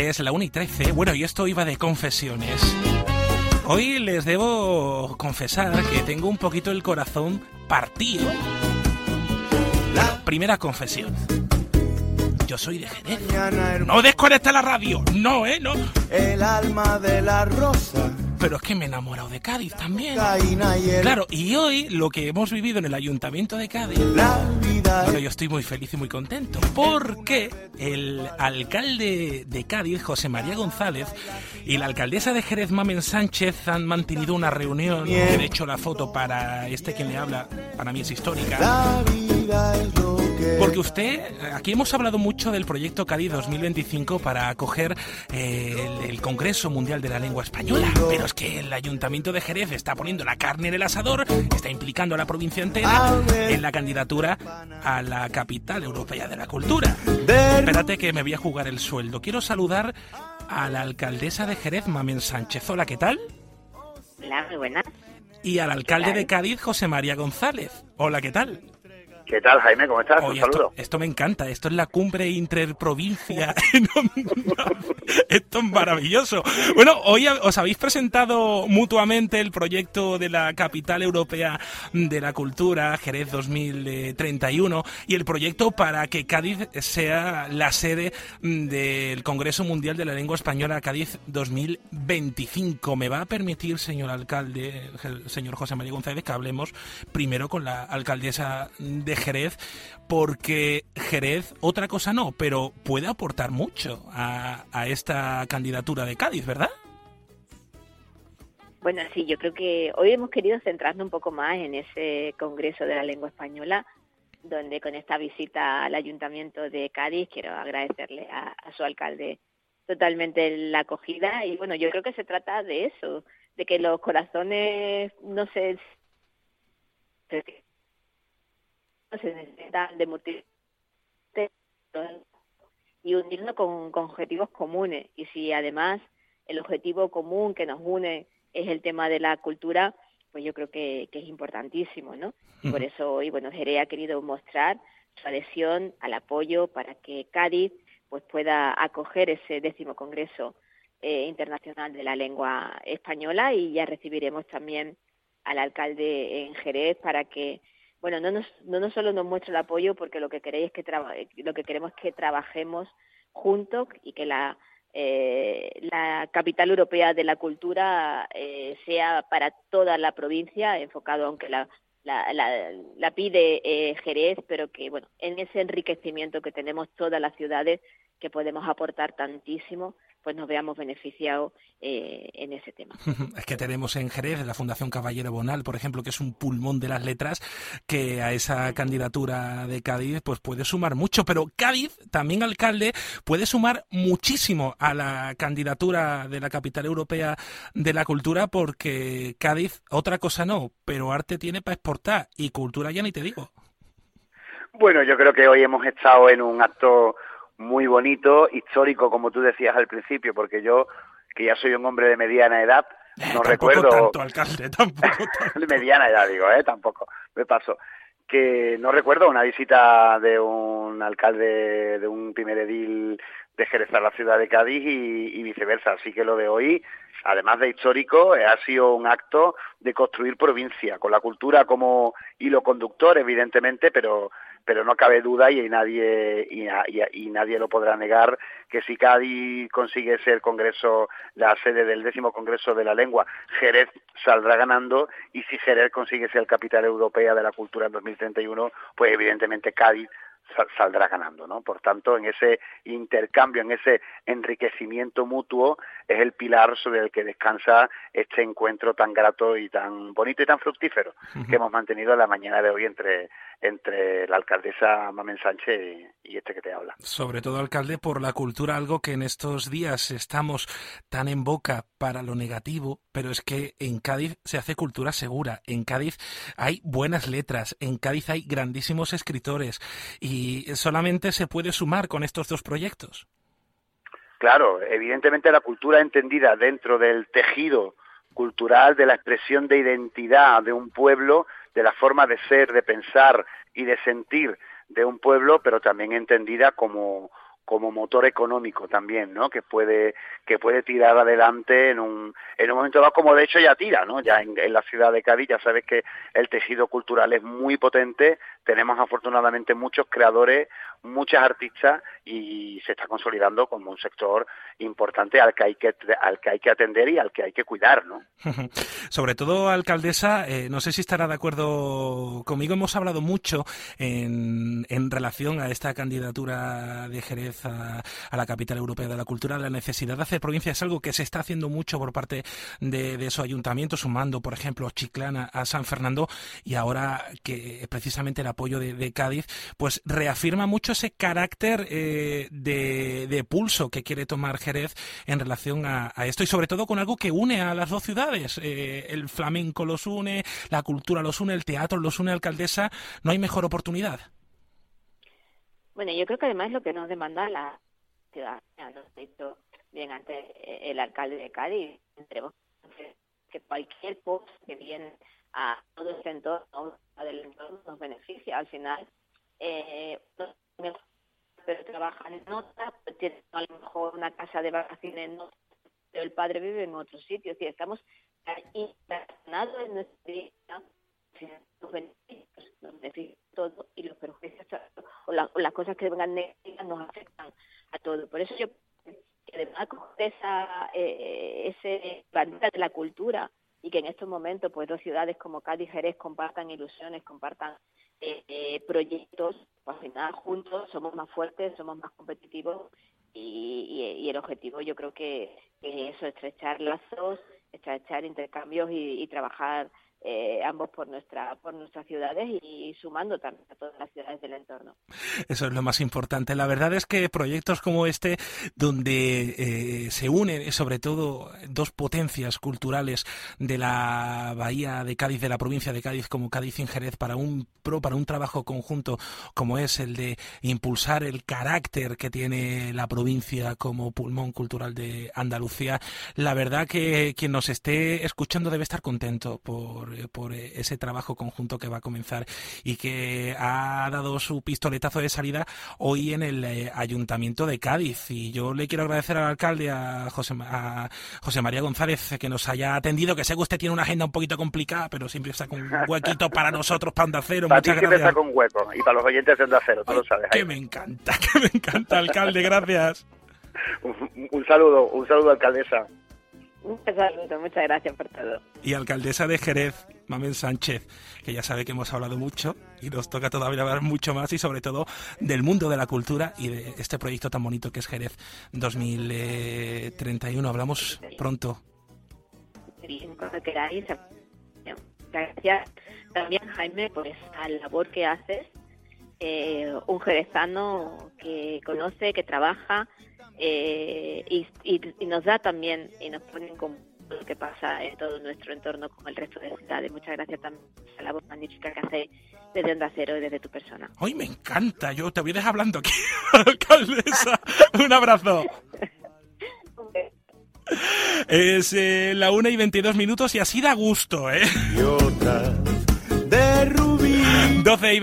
es la 1:13. Bueno, y esto iba de confesiones. Hoy les debo confesar que tengo un poquito el corazón partido. Primera confesión. Yo soy de Jerez. No desconecta la radio. No, no. El alma de la rosa. Pero es que me he enamorado de Cádiz también. Claro, y hoy lo que hemos vivido en el Ayuntamiento de Cádiz, bueno, yo estoy muy feliz y muy contento, porque el alcalde de Cádiz, José María González, y la alcaldesa de Jerez, Mamen Sánchez, han mantenido una reunión, que de hecho la foto para quien le habla, para mí es histórica. Porque aquí hemos hablado mucho del proyecto Cádiz 2025 para acoger el Congreso Mundial de la Lengua Española, pero es que el Ayuntamiento de Jerez está poniendo la carne en el asador, está implicando a la provincia entera en la candidatura a la capital europea de la cultura. Espérate que me voy a jugar el sueldo. Quiero saludar a la alcaldesa de Jerez, Mamen Sánchez. Hola, ¿qué tal? Hola, muy buenas. Y al alcalde de Cádiz, José María González. Hola, ¿qué tal? ¿Qué tal, Jaime? ¿Cómo estás? Oye, un saludo. Esto me encanta. Esto es la cumbre interprovincia. Esto es maravilloso. Bueno, hoy os habéis presentado mutuamente el proyecto de la Capital Europea de la Cultura, Jerez 2031, y el proyecto para que Cádiz sea la sede del Congreso Mundial de la Lengua Española, Cádiz 2025. Me va a permitir, señor alcalde, señor José María González, que hablemos primero con la alcaldesa de Jerez, porque Jerez, otra cosa no, pero puede aportar mucho a esta candidatura de Cádiz, ¿verdad? Bueno, sí, yo creo que hoy hemos querido centrarnos un poco más en ese Congreso de la Lengua Española, donde con esta visita al Ayuntamiento de Cádiz quiero agradecerle a su alcalde totalmente la acogida, y bueno, yo creo que se trata de eso, de que los corazones no se necesitan de multitud y unirnos con objetivos comunes. Y si además el objetivo común que nos une es el tema de la cultura, pues yo creo que es importantísimo, ¿no? Por eso hoy, bueno, Jerez ha querido mostrar su adhesión al apoyo para que Cádiz pues pueda acoger ese 10º Congreso Internacional de la Lengua Española, y ya recibiremos también al alcalde en Jerez para que, bueno, no solo nos muestre el apoyo, porque lo que queremos es que trabajemos juntos y que la capital europea de la cultura sea para toda la provincia, enfocado, aunque la pide Jerez, pero que, bueno, en ese enriquecimiento que tenemos todas las ciudades, que podemos aportar tantísimo, pues nos veamos beneficiados en ese tema. Es que tenemos en Jerez la Fundación Caballero Bonal, por ejemplo, que es un pulmón de las letras, que a esa candidatura de Cádiz pues puede sumar mucho, pero Cádiz, también alcalde, puede sumar muchísimo a la candidatura de la Capital Europea de la Cultura, porque Cádiz, otra cosa no, pero arte tiene para exportar, y cultura ya ni te digo. Bueno, yo creo que hoy hemos estado en un acto muy bonito, histórico, como tú decías al principio, porque yo, que ya soy un hombre de mediana edad, no recuerdo... Tanto, alcalde, tampoco tanto. De mediana edad, digo, tampoco, me paso. Que no recuerdo una visita de un alcalde, de un primer edil de Jerez a la ciudad de Cádiz y viceversa. Así que lo de hoy, además de histórico, ha sido un acto de construir provincia, con la cultura como hilo conductor, evidentemente, pero no cabe duda, y nadie lo podrá negar, que si Cádiz consigue ser Congreso, la sede del 10º Congreso de la Lengua, Jerez saldrá ganando, y si Jerez consigue ser capital europea de la cultura en 2031, pues evidentemente Cádiz saldrá ganando, ¿no? Por tanto, en ese intercambio, en ese enriquecimiento mutuo, es el pilar sobre el que descansa este encuentro tan grato y tan bonito y tan fructífero que hemos mantenido en la mañana de hoy entre la alcaldesa Mamen Sánchez y este que te habla. Sobre todo, alcalde, por la cultura, algo que en estos días estamos tan en boca para lo negativo, pero es que en Cádiz se hace cultura segura, en Cádiz hay buenas letras, en Cádiz hay grandísimos escritores, y solamente se puede sumar con estos dos proyectos. Claro, evidentemente la cultura entendida dentro del tejido cultural, de la expresión de identidad de un pueblo, de la forma de ser, de pensar y de sentir de un pueblo, pero también entendida como motor económico también, ¿no? Que puede tirar adelante en un momento dado, como de hecho ya tira, ¿no? Ya en la ciudad de Cádiz ya sabes que el tejido cultural es muy potente, tenemos afortunadamente muchos creadores, muchas artistas, y se está consolidando como un sector importante al que hay que atender y al que hay que cuidar, ¿no? Sobre todo, alcaldesa, no sé si estará de acuerdo conmigo, hemos hablado mucho en relación a esta candidatura de Jerez a la capital europea de la cultura, la necesidad de hacer provincia es algo que se está haciendo mucho por parte de su ayuntamiento, sumando, por ejemplo, Chiclana a San Fernando, y ahora que precisamente el apoyo de Cádiz, pues reafirma mucho ese carácter de pulso que quiere tomar Jerez en relación a esto, y sobre todo con algo que une a las dos ciudades. El flamenco los une, la cultura los une, el teatro los une, alcaldesa. ¿No hay mejor oportunidad? Bueno, yo creo que además lo que nos demanda la ciudadanía, lo ha dicho bien antes el alcalde de Cádiz, que cualquier cosa que viene a todo este entorno, del entorno, nos beneficia. Al final, pero trabajan en otra, pues tienen a lo mejor una casa de vacaciones en otra, pero el padre vive en otro sitio. Es decir, estamos internacionados en nuestra vida, los beneficios todo, y los perjuicios o las cosas que vengan negativas nos afectan a todo. Por eso yo, además de ese bandera de la cultura, y que en estos momentos pues dos ciudades como Cádiz y Jerez compartan ilusiones, compartan proyectos, pues al final juntos somos más fuertes, somos más competitivos, y el objetivo yo creo que es eso, estrechar lazos, estrechar intercambios y trabajar ambos por nuestras ciudades, y sumando también a todas las ciudades del entorno. Eso es lo más importante. La verdad es que proyectos como este, donde se unen sobre todo dos potencias culturales de la bahía de Cádiz, de la provincia de Cádiz, como Cádiz y Jerez, para un trabajo conjunto como es el de impulsar el carácter que tiene la provincia como pulmón cultural de Andalucía. La verdad que quien nos esté escuchando debe estar contento por ese trabajo conjunto que va a comenzar y que ha dado su pistoletazo de salida hoy en el Ayuntamiento de Cádiz. Y yo le quiero agradecer al alcalde, a José María González, que nos haya atendido, que sé que usted tiene una agenda un poquito complicada, pero siempre saca un huequito para nosotros, para Onda Cero. Para ti siempre saca un hueco, y para los oyentes de Onda Cero, tú lo sabes. Que me encanta, alcalde, gracias. Un saludo, alcaldesa. Un saludo, muchas gracias por todo. Y alcaldesa de Jerez, Mamen Sánchez, que ya sabe que hemos hablado mucho y nos toca todavía hablar mucho más, y sobre todo del mundo de la cultura y de este proyecto tan bonito que es Jerez 2031. Hablamos pronto. Cuando queráis. Gracias también, Jaime, por esa labor que haces. Un jerezano que conoce, que trabaja, y nos da también, y nos pone en común lo que pasa en todo nuestro entorno con el resto de ciudades. Muchas gracias también a la voz magnífica que hace desde Onda Cero y desde tu persona. ¡Ay, me encanta! Yo te voy a dejar hablando aquí, alcaldesa. Un abrazo. Es la 1:22 y así da gusto, ¿eh? Y otras de rubí. 12:20.